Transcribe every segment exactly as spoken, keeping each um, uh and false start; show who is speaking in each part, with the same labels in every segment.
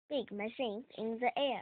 Speaker 1: big machines in the air.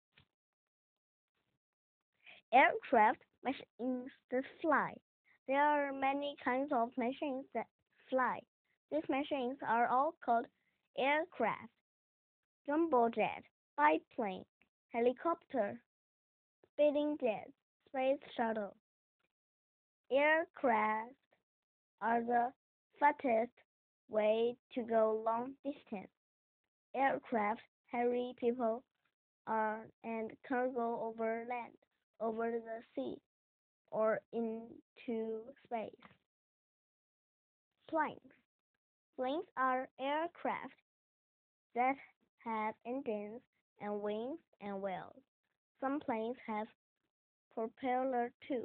Speaker 1: Aircraft machines that fly. There are many kinds of machines that fly. These machines are all called aircraft: jumbo jet, biplane, helicopter, speeding jet, space shuttle. Aircraft are the fastest way to go long distance. Aircraft carry people uh, and cargo over land, over the sea, or into space. Planes. Planes are aircraft that have engines and wings and wheels. Some planes have propeller too.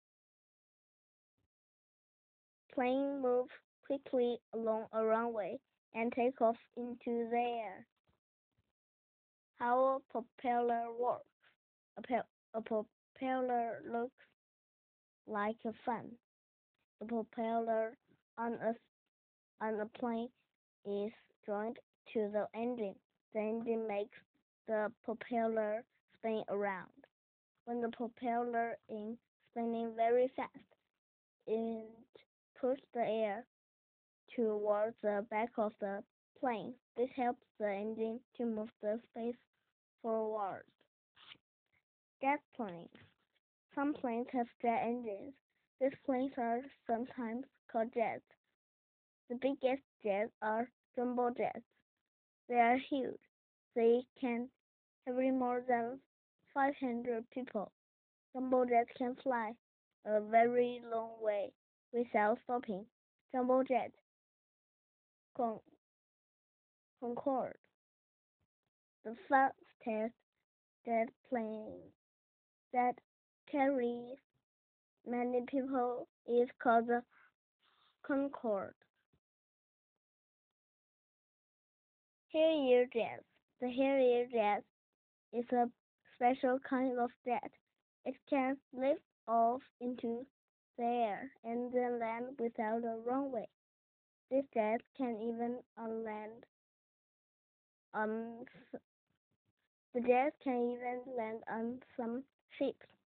Speaker 1: Plane move quickly along a runway and take off into the air. How a propeller works. A, pe- a propeller looks like a fan. The propeller on a, on a plane is joined to the engine. The engine makes the propeller spin around. When the propeller is spinning very fast, it pushes the air towards the back of the plane. This helps the engine to move the space forward. Jet planes. Some planes have jet engines. These planes are sometimes called jets. The biggest jets are jumbo jets. They are huge. They can carry more than five hundred people. Jumbo jets can fly a very long way without stopping. Jumbo jet, Con- Concorde, the fastest jet plane that carries many people, is called the Concorde. Harrier jet. The Harrier jet is a special kind of jet. It can lift off into the air and then land without a runway. This jet can even on land on the jet can even land on some ships.